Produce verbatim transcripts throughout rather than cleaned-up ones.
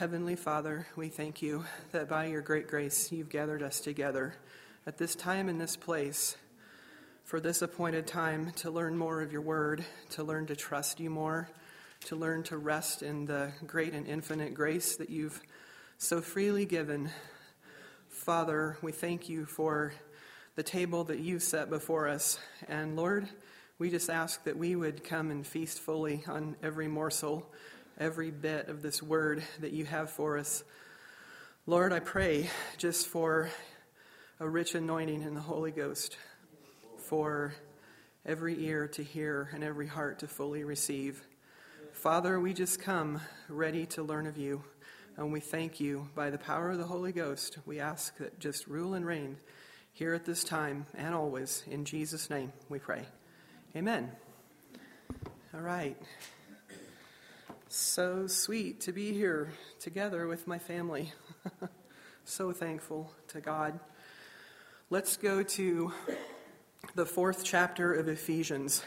Heavenly Father, we thank you that by your great grace you've gathered us together at this time in this place for this appointed time to learn more of your word, to learn to trust you more, to learn to rest in the great and infinite grace that you've so freely given. Father, we thank you for the table that you've set before us. And Lord, we just ask that we would come and feast fully on every morsel, every bit of this word that you have for us. Lord, I pray just for a rich anointing in the Holy Ghost, for every ear to hear and every heart to fully receive. Father, we just come ready to learn of you, and we thank you by the power of the Holy Ghost. We ask that just rule and reign here at this time and always. In Jesus' name we pray. Amen. All right. So sweet to be here together with my family. So thankful to God. Let's go to the fourth chapter of Ephesians.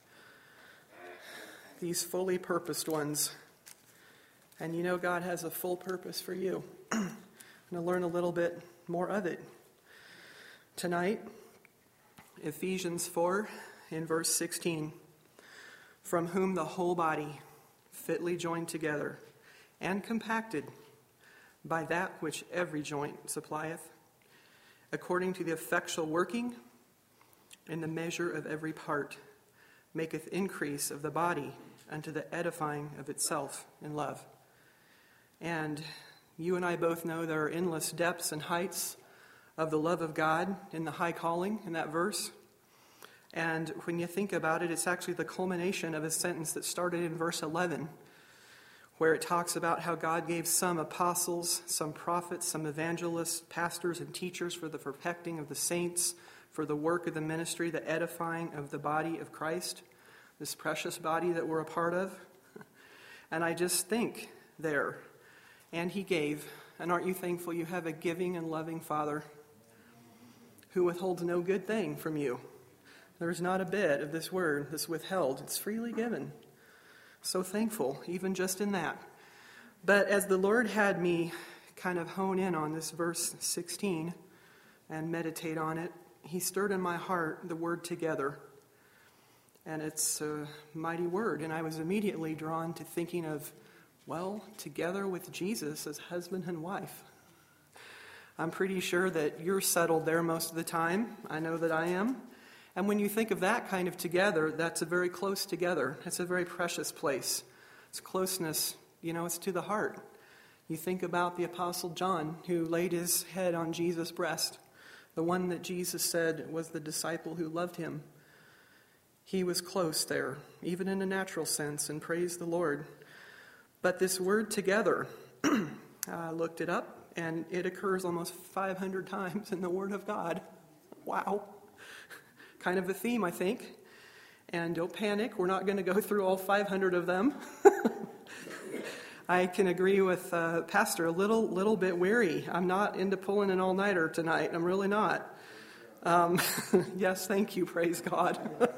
These fully purposed ones. And you know God has a full purpose for you. I'm going to learn a little bit more of it tonight. Ephesians four in verse sixteen. From whom the whole body, fitly joined together and compacted by that which every joint supplieth, according to the effectual working in the measure of every part, maketh increase of the body unto the edifying of itself in love. And you and I both know there are endless depths and heights of the love of God in the high calling in that verse. And when you think about it, it's actually the culmination of a sentence that started in verse eleven, where it talks about how God gave some apostles, some prophets, some evangelists, pastors, and teachers for the perfecting of the saints, for the work of the ministry, the edifying of the body of Christ, this precious body that we're a part of. And I just think there, and he gave, and aren't you thankful you have a giving and loving Father who withholds no good thing from you? There's not a bit of this word that's withheld. It's freely given. So thankful, even just in that. But as the Lord had me kind of hone in on this verse sixteen and meditate on it, he stirred in my heart the word together. And it's a mighty word. And I was immediately drawn to thinking of, well, together with Jesus as husband and wife. I'm pretty sure that you're settled there most of the time. I know that I am. And when you think of that kind of together, that's a very close together. It's a very precious place. It's closeness, you know, it's to the heart. You think about the Apostle John, who laid his head on Jesus' breast, the one that Jesus said was the disciple who loved him. He was close there, even in a natural sense, and praise the Lord. But this word together, I looked it up, and it occurs almost five hundred times in the Word of God. Wow. Kind of a theme, I think. And don't panic, we're not going to go through all five hundred of them. I can agree with uh, Pastor, a little little bit weary. I'm not into pulling an all-nighter tonight. I'm really not. Um, yes, thank you, praise God.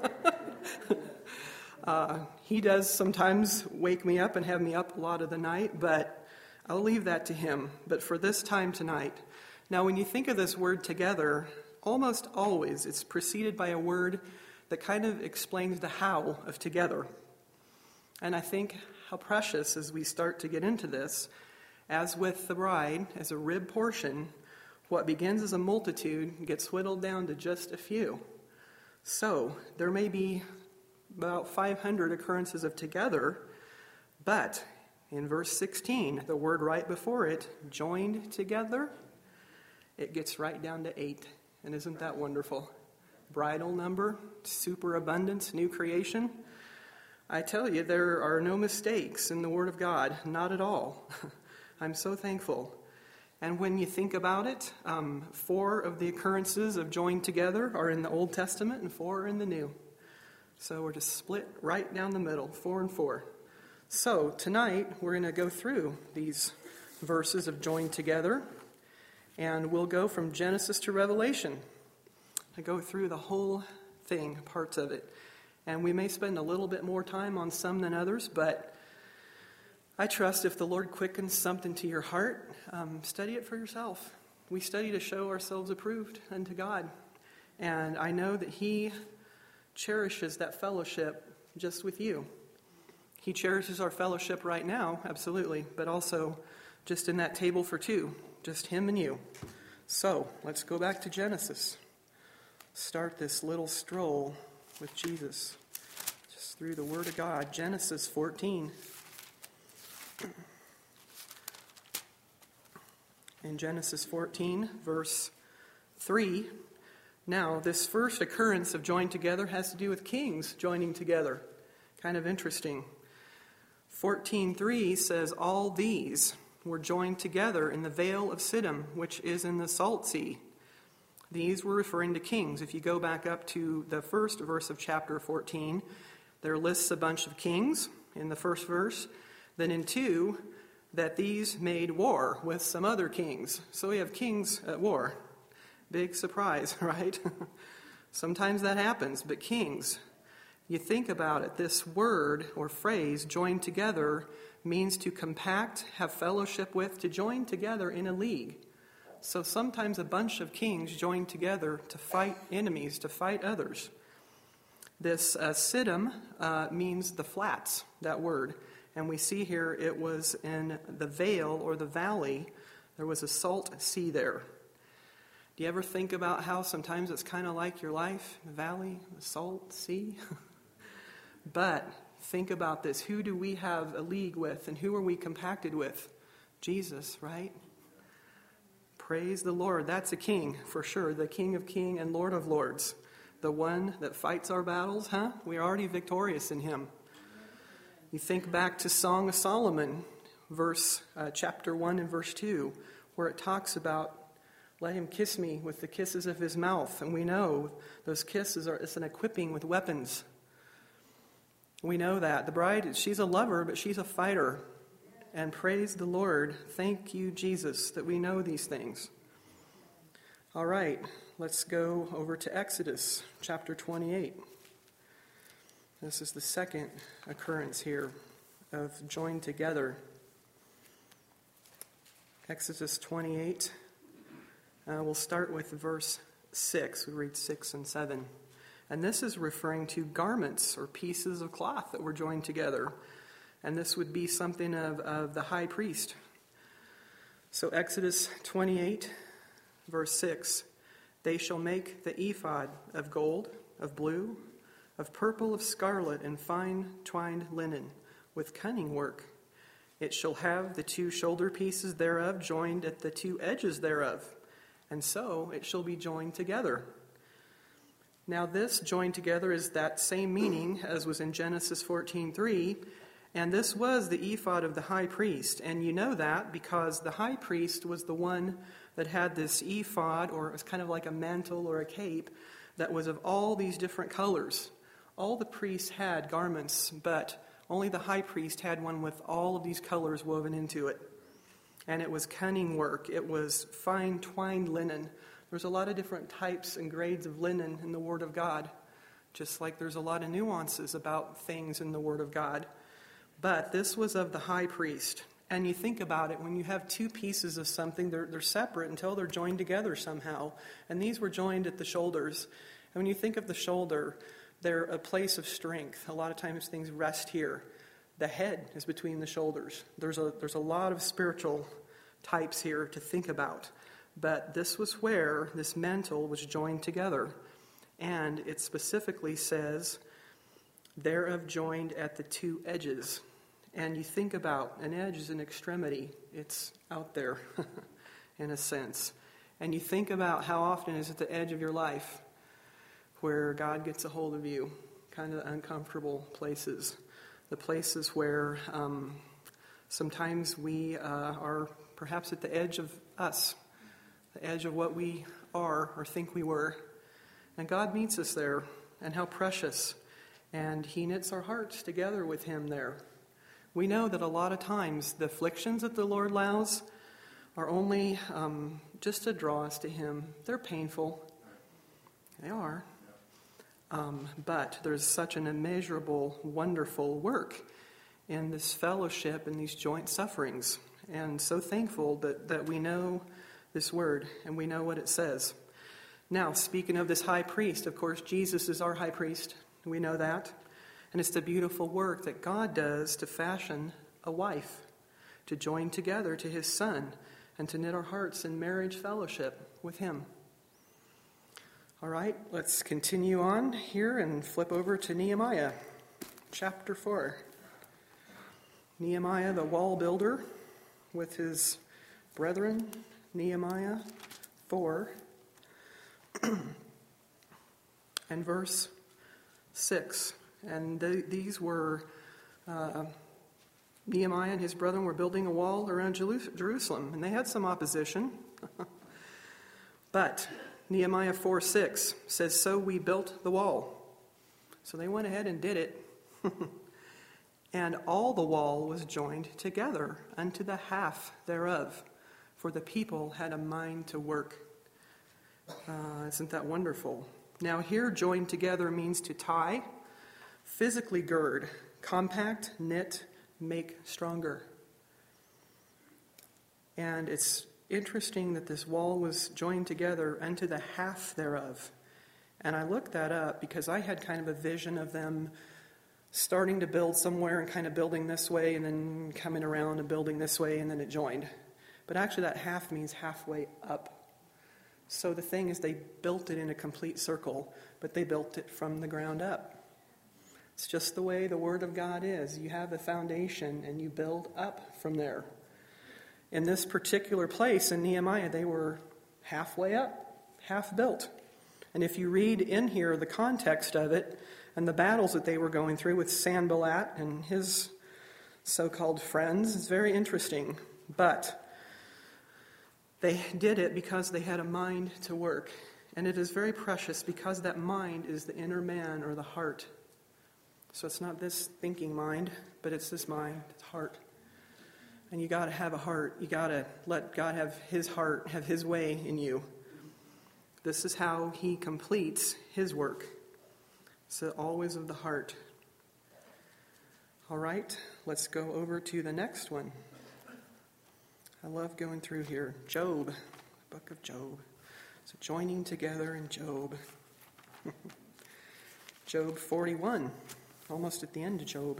uh, he does sometimes wake me up and have me up a lot of the night, but I'll leave that to him. But for this time tonight, now when you think of this word together, almost always it's preceded by a word that kind of explains the how of together. And I think how precious as we start to get into this, as with the bride, as a rib portion, what begins as a multitude gets whittled down to just a few. So there may be about five hundred occurrences of together, but in verse sixteen, the word right before it, joined together, it gets right down to eight. And isn't that wonderful? Bridal number, superabundance, new creation. I tell you, there are no mistakes in the Word of God, not at all. I'm so thankful. And when you think about it, um, four of the occurrences of joined together are in the Old Testament and four are in the New. So we're just split right down the middle, four and four. So tonight we're going to go through these verses of joined together. And we'll go from Genesis to Revelation. I go through the whole thing, parts of it. And we may spend a little bit more time on some than others, but I trust if the Lord quickens something to your heart, um, study it for yourself. We study to show ourselves approved unto God. And I know that He cherishes that fellowship just with you. He cherishes our fellowship right now, absolutely, but also just in that table for two, just Him and you. So, let's go back to Genesis. Start this little stroll with Jesus, just through the Word of God. Genesis fourteen. In Genesis fourteen, verse three, now this first occurrence of joined together has to do with kings joining together. Kind of interesting. fourteen three says, all these were joined together in the vale of Siddim, which is in the Salt Sea. These were referring to kings. If you go back up to the first verse of chapter fourteen, there lists a bunch of kings in the first verse. Then in two, that these made war with some other kings. So we have kings at war. Big surprise, right? Sometimes that happens, but kings. You think about it, this word or phrase, joined together, means to compact, have fellowship with, to join together in a league. So sometimes a bunch of kings join together to fight enemies, to fight others. This uh, Siddim uh, means the flats, that word. And we see here it was in the vale or the valley. There was a salt sea there. Do you ever think about how sometimes it's kind of like your life? The valley, the salt sea? But think about this. Who do we have a league with, and who are we compacted with? Jesus, right? Praise the Lord. That's a king, for sure. The King of Kings and Lord of Lords. The one that fights our battles, huh? We're already victorious in Him. You think back to Song of Solomon, verse uh, chapter one and verse two, where it talks about, let him kiss me with the kisses of his mouth. And we know those kisses are it's an equipping with weapons. We know that. The bride, she's a lover, but she's a fighter. And praise the Lord. Thank you, Jesus, that we know these things. All right, let's go over to Exodus chapter twenty-eight. This is the second occurrence here of joined together. Exodus twenty-eight. Uh, we'll start with verse six. We read six and seven. And this is referring to garments or pieces of cloth that were joined together. And this would be something of, of the high priest. So Exodus twenty-eight, verse six. They shall make the ephod of gold, of blue, of purple, of scarlet, and fine twined linen, with cunning work. It shall have the two shoulder pieces thereof joined at the two edges thereof, and so it shall be joined together. Now this joined together is that same meaning as was in Genesis fourteen three, and this was the ephod of the high priest. And you know that because the high priest was the one that had this ephod, or it was kind of like a mantle or a cape, that was of all these different colors. All the priests had garments, but only the high priest had one with all of these colors woven into it. And it was cunning work. It was fine twined linen. There's a lot of different types and grades of linen in the Word of God, just like there's a lot of nuances about things in the Word of God. But this was of the high priest. And you think about it, when you have two pieces of something, they're, they're separate until they're joined together somehow. And these were joined at the shoulders. And when you think of the shoulder, they're a place of strength. A lot of times things rest here. The head is between the shoulders. There's a, there's a lot of spiritual types here to think about. But this was where this mantle was joined together. And it specifically says, thereof joined at the two edges. And you think about, an edge is an extremity. It's out there, in a sense. And you think about how often is at the edge of your life where God gets a hold of you, kind of uncomfortable places. The places where um, sometimes we uh, are perhaps at the edge of us, the edge of what we are or think we were. And God meets us there, and how precious. And He knits our hearts together with Him there. We know that a lot of times the afflictions that the Lord allows are only um, just to draw us to Him. They're painful. They are. Um, but there's such an immeasurable, wonderful work in this fellowship and these joint sufferings. And so thankful that, that we know this word and we know what it says. Now, speaking of this high priest, of course, Jesus is our high priest. We know that. And it's the beautiful work that God does to fashion a wife, to join together to his son, and to knit our hearts in marriage fellowship with him. All right, let's continue on here and flip over to Nehemiah, chapter four. Nehemiah, the wall builder, with his brethren, Nehemiah four, and verse six. And th- these were, uh, Nehemiah and his brethren were building a wall around Jerusalem, and they had some opposition. But Nehemiah four six says, "So we built the wall." So they went ahead and did it. "And all the wall was joined together unto the half thereof, for the people had a mind to work." Uh, isn't that wonderful? Now here, joined together means to tie, physically gird, compact, knit, make stronger. And it's interesting that this wall was joined together unto the half thereof. And I looked that up because I had kind of a vision of them starting to build somewhere and kind of building this way and then coming around and building this way and then it joined. But actually that half means halfway up. So the thing is, they built it in a complete circle, but they built it from the ground up. It's just the way the Word of God is. You have a foundation and you build up from there. In this particular place in Nehemiah, they were halfway up, half built. And if you read in here the context of it and the battles that they were going through with Sanballat and his so-called friends, it's very interesting. But they did it because they had a mind to work. And it is very precious because that mind is the inner man or the heart. So it's not this thinking mind, but it's this mind, it's heart. And you got to have a heart. You got to let God have his heart, have his way in you. This is how he completes his work. So always of the heart. All right, let's go over to the next one. I love going through here. Job, the book of Job. So joining together in Job. Job forty-one, almost at the end of Job.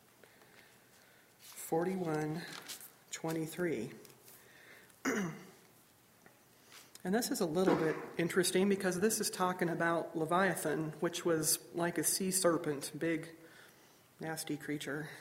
forty-one twenty-three. And this is a little bit interesting because this is talking about Leviathan, which was like a sea serpent, big, nasty creature.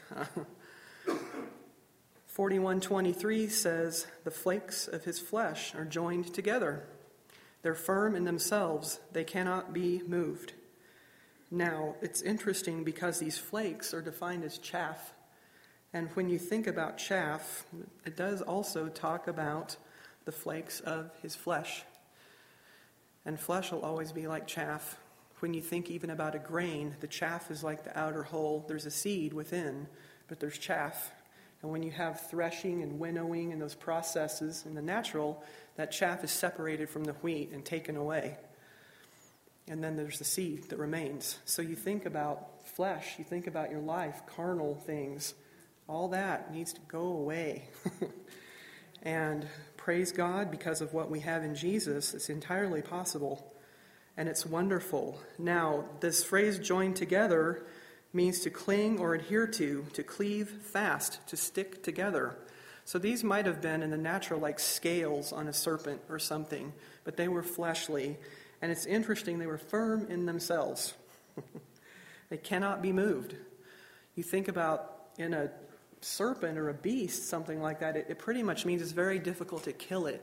forty-one twenty-three says, "The flakes of his flesh are joined together. They're firm in themselves. They cannot be moved." Now, it's interesting because these flakes are defined as chaff. And when you think about chaff, it does also talk about the flakes of his flesh. And flesh will always be like chaff. When you think even about a grain, the chaff is like the outer hull. There's a seed within, but there's chaff. And when you have threshing and winnowing and those processes in the natural, that chaff is separated from the wheat and taken away. And then there's the seed that remains. So you think about flesh, you think about your life, carnal things. All that needs to go away. And praise God, because of what we have in Jesus, it's entirely possible. And it's wonderful. Now, this phrase joined together means to cling or adhere to, to cleave fast, to stick together. So these might have been in the natural like scales on a serpent or something, but they were fleshly. And it's interesting, they were firm in themselves. They cannot be moved. You think about in a serpent or a beast, something like that, it, it pretty much means it's very difficult to kill it.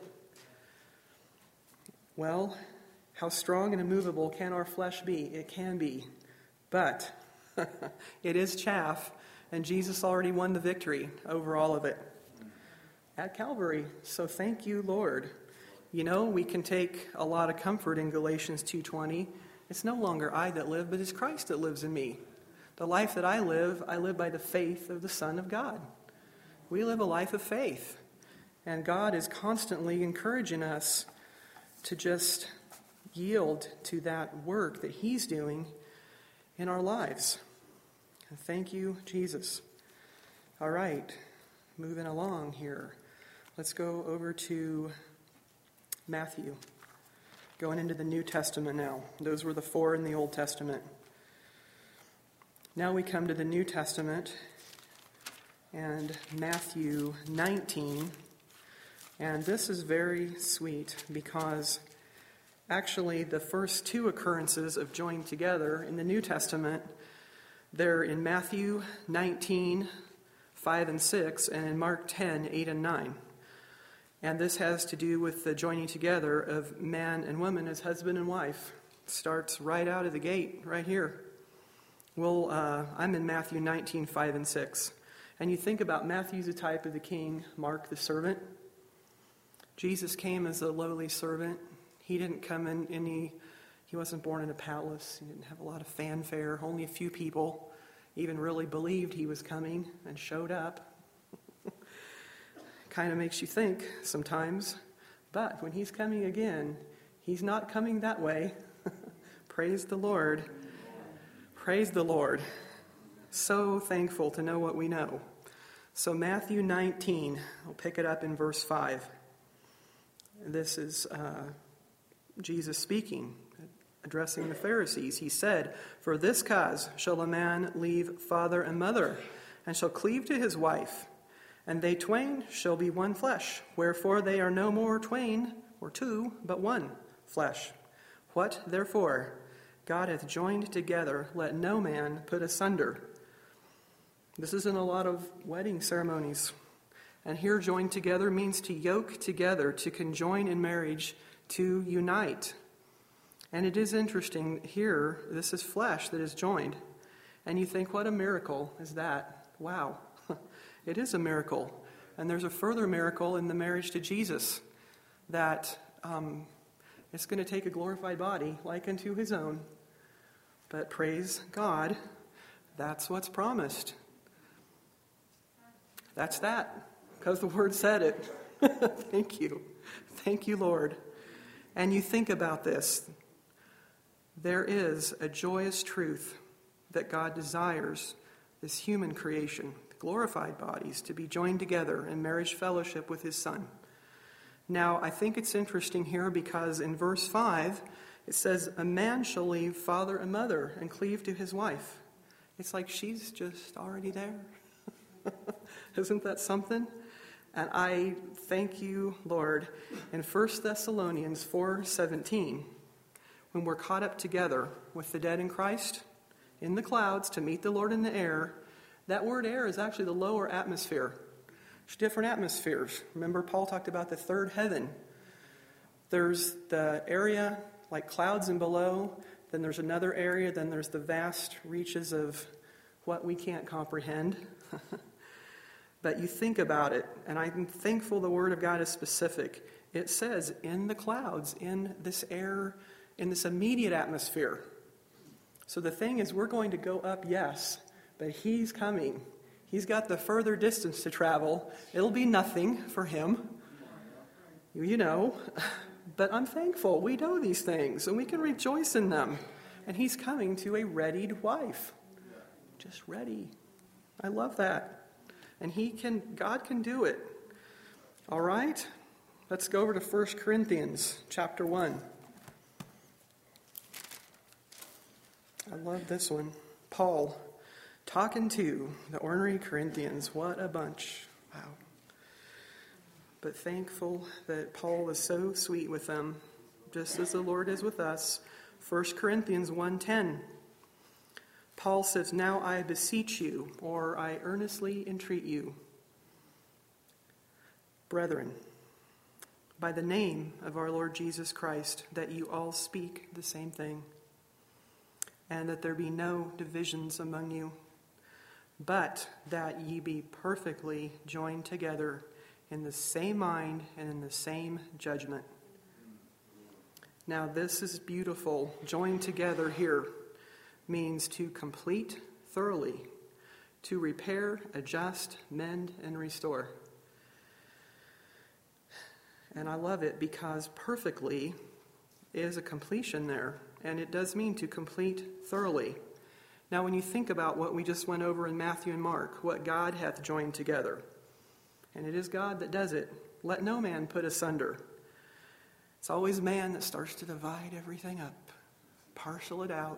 Well, how strong and immovable can our flesh be? It can be. But it is chaff, and Jesus already won the victory over all of it at Calvary. So thank you, Lord. You know, we can take a lot of comfort in Galatians two twenty. It's no longer I that live, but it's Christ that lives in me. The life that I live, I live by the faith of the Son of God. We live a life of faith. And God is constantly encouraging us to just yield to that work that he's doing in our lives. And thank you, Jesus. All right, moving along here. Let's go over to Matthew. Going into the New Testament now. Those were the four in the Old Testament. Now we come to the New Testament and Matthew nineteen. And this is very sweet because actually the first two occurrences of joining together in the New Testament, they're in Matthew nineteen, five and six, and in Mark ten, eight and nine. And this has to do with the joining together of man and woman as husband and wife. It starts right out of the gate, right here. Well, uh, I'm in Matthew nineteen, five and six. And you think about Matthew's a type of the king, Mark the servant. Jesus came as a lowly servant. He didn't come in any, he wasn't born in a palace. He didn't have a lot of fanfare. Only a few people even really believed he was coming and showed up. Kind of makes you think sometimes. But when he's coming again, he's not coming that way. Praise the Lord. Praise the Lord. So thankful to know what we know. So Matthew nineteen, I'll pick it up in verse five. This is uh, Jesus speaking, addressing the Pharisees. He said, "For this cause shall a man leave father and mother, and shall cleave to his wife, and they twain shall be one flesh. Wherefore they are no more twain or two, but one flesh. What therefore God hath joined together, let no man put asunder." This is in a lot of wedding ceremonies. And here joined together means to yoke together, to conjoin in marriage, to unite. And it is interesting here, this is flesh that is joined. And you think, what a miracle is that? Wow. It is a miracle. And there's a further miracle in the marriage to Jesus, that um, it's going to take a glorified body like unto his own. But praise God, that's what's promised. That's that, because the Word said it. Thank you. Thank you, Lord. And you think about this. There is a joyous truth that God desires this human creation, glorified bodies, to be joined together in marriage fellowship with his Son. Now, I think it's interesting here because in verse five, it says, "A man shall leave father and mother and cleave to his wife." It's like she's just already there. Isn't that something? And I thank you, Lord, in First Thessalonians four seventeen, when we're caught up together with the dead in Christ in the clouds to meet the Lord in the air, that word air is actually the lower atmosphere. There's different atmospheres. Remember, Paul talked about the third heaven. There's the area like clouds and below, then there's another area, then there's the vast reaches of what we can't comprehend. But you think about it, and I'm thankful the Word of God is specific. It says in the clouds, in this air, in this immediate atmosphere. So the thing is, we're going to go up, yes, but he's coming. He's got the further distance to travel. It'll be nothing for him, you know. But I'm thankful we know these things, and we can rejoice in them. And he's coming to a readied wife. Just ready. I love that. And he can, God can do it. All right? Let's go over to First Corinthians chapter one. I love this one. Paul talking to the ornery Corinthians. What a bunch. Wow. But thankful that Paul was so sweet with them, just as the Lord is with us. First Corinthians one ten. Paul says, "Now I beseech you," or "I earnestly entreat you, brethren, by the name of our Lord Jesus Christ, that you all speak the same thing, and that there be no divisions among you, but that ye be perfectly joined together in the same mind and in the same judgment." Now this is beautiful. Joined together here means to complete thoroughly, to repair, adjust, mend, and restore. And I love it because perfectly is a completion there. And it does mean to complete thoroughly. Now, when you think about what we just went over in Matthew and Mark, what God hath joined together, and it is God that does it, let no man put asunder. It's always man that starts to divide everything up, parcel it out.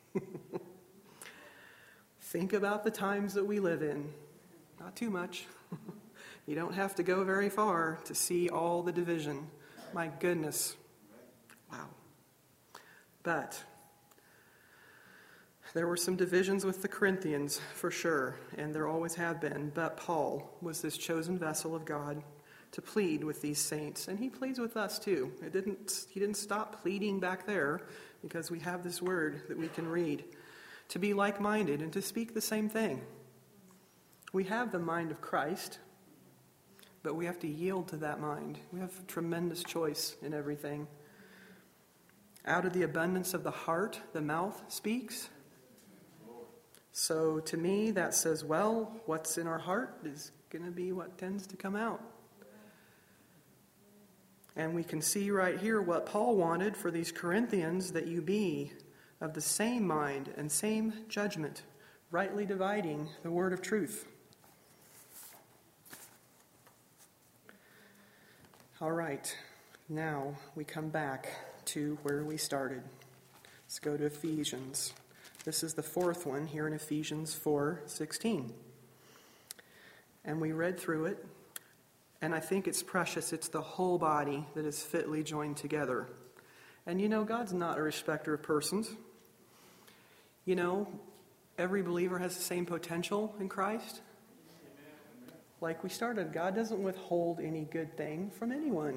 Think about the times that we live in. Not too much. You don't have to go very far to see all the division. My goodness. Wow. But there were some divisions with the Corinthians, for sure, and there always have been. But Paul was this chosen vessel of God to plead with these saints, and he pleads with us too. It didn't, he didn't stop pleading back there, because we have this word that we can read, to be like-minded and to speak the same thing. We have the mind of Christ, but we have to yield to that mind. We have tremendous choice in everything. Out of the abundance of the heart, the mouth speaks. So to me, that says, well, what's in our heart is going to be what tends to come out. And we can see right here what Paul wanted for these Corinthians, that you be of the same mind and same judgment, rightly dividing the word of truth. All right, now we come back to where we started. Let's go to Ephesians. This is the fourth one here in Ephesians four sixteen. And we read through it, and I think it's precious. It's the whole body that is fitly joined together. And you know, God's not a respecter of persons. You know, every believer has the same potential in Christ. Like we started, God doesn't withhold any good thing from anyone.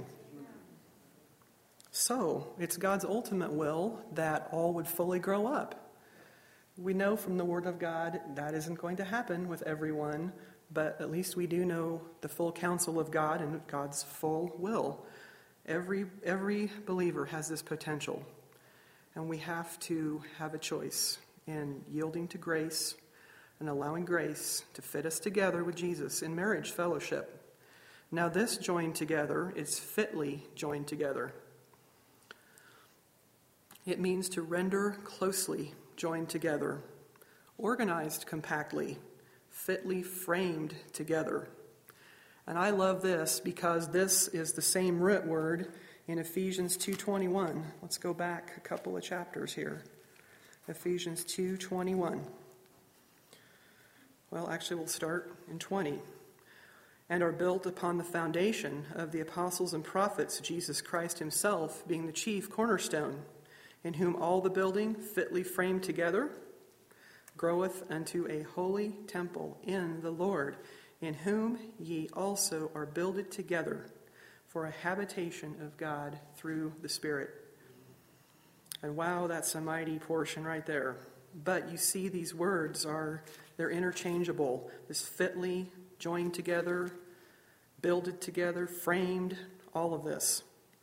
So, it's God's ultimate will that all would fully grow up. We know from the Word of God that isn't going to happen with everyone, but at least we do know the full counsel of God and God's full will. Every, every believer has this potential, and we have to have a choice in yielding to grace and allowing grace to fit us together with Jesus in marriage fellowship. Now this joined together is fitly joined together. It means to render closely joined together, organized compactly, fitly framed together. And I love this because this is the same root word in Ephesians two twenty-one. Let's go back a couple of chapters here. Ephesians two twenty-one. Well, actually, we'll start in twenty. And are built upon the foundation of the apostles and prophets, Jesus Christ himself being the chief cornerstone, in whom all the building fitly framed together groweth unto a holy temple in the Lord, in whom ye also are builded together for a habitation of God through the Spirit. And wow, that's a mighty portion right there. But you see, these words are, they're interchangeable. This fitly joined together, builded together, framed, all of this.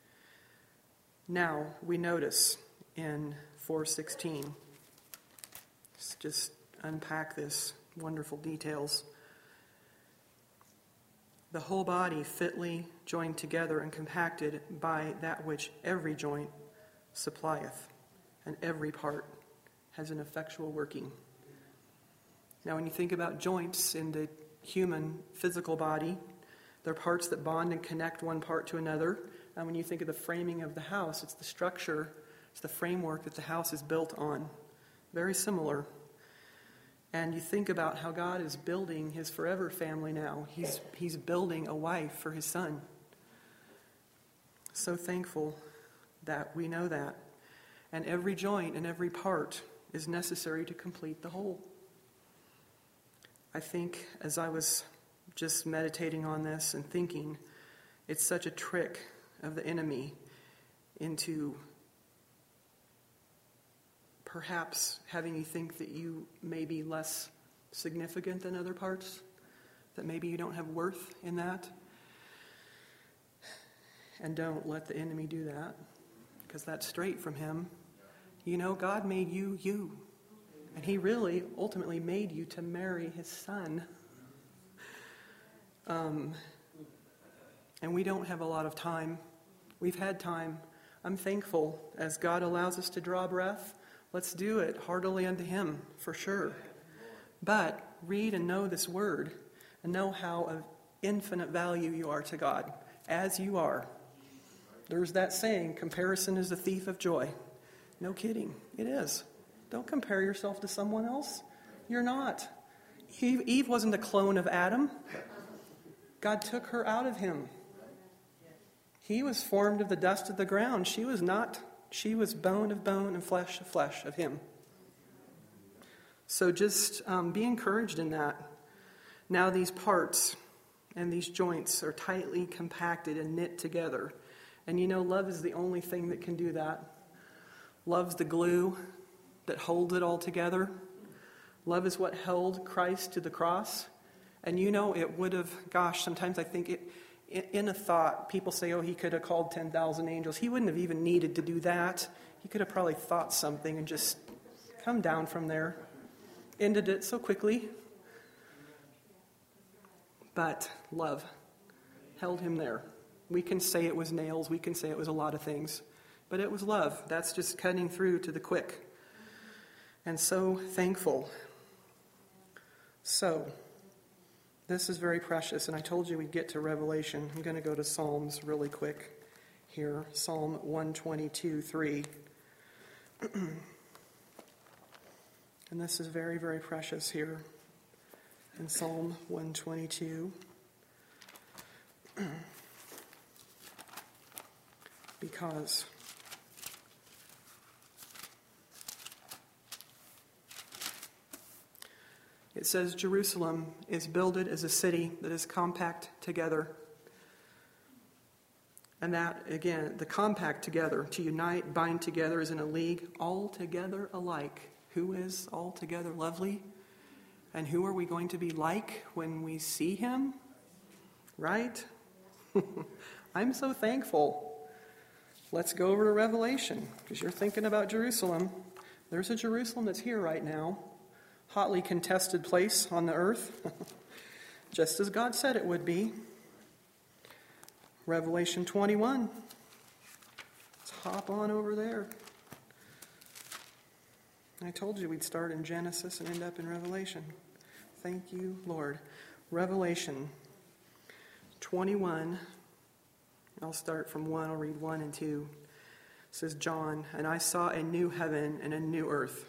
Now, we notice in four sixteen, let's just unpack this wonderful details. The whole body fitly joined together and compacted by that which every joint supplieth, and every part has an effectual working. Now, when you think about joints in the human physical body, they're parts that bond and connect one part to another. And when you think of the framing of the house, it's the structure, it's the framework that the house is built on. Very similar. And you think about how God is building his forever family now. He's, he's building a wife for his son. So thankful that we know that. And every joint and every part is necessary to complete the whole. I think as I was just meditating on this and thinking, it's such a trick of the enemy into perhaps having you think that you may be less significant than other parts, that maybe you don't have worth in that. And don't let the enemy do that, because that's straight from him. You know, God made you, you. And he really ultimately made you to marry his son. Um, and we don't have a lot of time. We've had time. I'm thankful as God allows us to draw breath. Let's do it heartily unto him, for sure. But read and know this word, and know how of infinite value you are to God, as you are. There's that saying, comparison is the thief of joy. No kidding, it is. Don't compare yourself to someone else. You're not. Eve, Eve wasn't a clone of Adam. God took her out of him. He was formed of the dust of the ground. She was not. She was bone of bone and flesh of flesh of him. So just um, be encouraged in that. Now these parts and these joints are tightly compacted and knit together. And you know, love is the only thing that can do that. Love's the glue that holds it all together. Love is what held Christ to the cross. And you know, it would have, gosh, sometimes I think it, in a thought, people say, oh, he could have called ten thousand angels. He wouldn't have even needed to do that. He could have probably thought something and just come down from there. Ended it so quickly. But love held him there. We can say it was nails. We can say it was a lot of things. But it was love. That's just cutting through to the quick. And so thankful. So, this is very precious. And I told you we'd get to Revelation. I'm going to go to Psalms really quick here. Psalm one twenty-two, three. And this is very, very precious here in Psalm one twenty-two. Because it says, Jerusalem is builded as a city that is compact together. And that, again, the compact together, to unite, bind together, is in a league, all together alike. Who is altogether lovely? And who are we going to be like when we see him? Right? I'm so thankful. Let's go over to Revelation, because you're thinking about Jerusalem. There's a Jerusalem that's here right now. Hotly contested place on the earth. Just as God said it would be. Revelation twenty-one. Let's hop on over there. I told you we'd start in Genesis and end up in Revelation. Thank you, Lord. Revelation twenty-one. I'll start from one. I'll read one and two. It says, John, and I saw a new heaven and a new earth.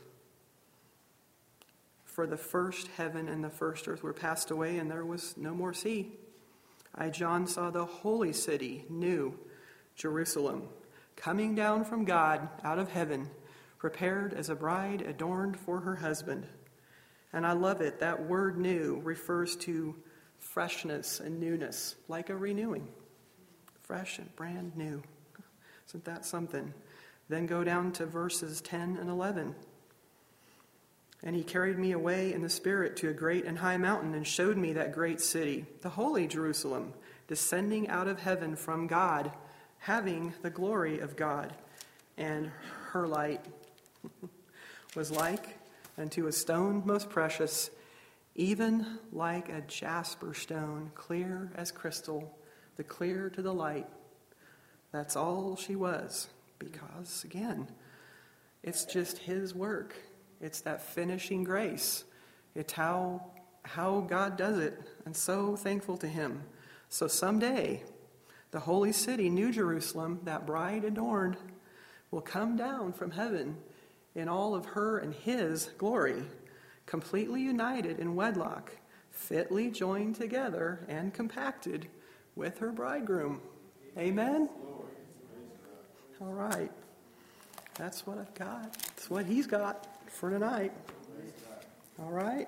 For the first heaven and the first earth were passed away, and there was no more sea. I, John, saw the holy city, New Jerusalem, coming down from God out of heaven, prepared as a bride adorned for her husband. And I love it. That word new refers to freshness and newness, like a renewing. Fresh and brand new. Isn't that something? Then go down to verses ten and eleven. And he carried me away in the Spirit to a great and high mountain and showed me that great city, the holy Jerusalem, descending out of heaven from God, having the glory of God. And her light was like unto a stone most precious, even like a jasper stone, clear as crystal, the clear to the light. That's all she was, because, again, it's just his work. It's that finishing grace. It's how, how God does it, and so thankful to him. So someday, the holy city, New Jerusalem, that bride adorned, will come down from heaven in all of her and his glory, completely united in wedlock, fitly joined together and compacted with her bridegroom. Amen? All right. That's what I've got. That's what he's got for tonight. All right.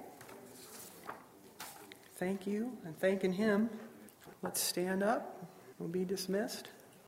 Thank you, and thanking him. Let's stand up. We'll be dismissed.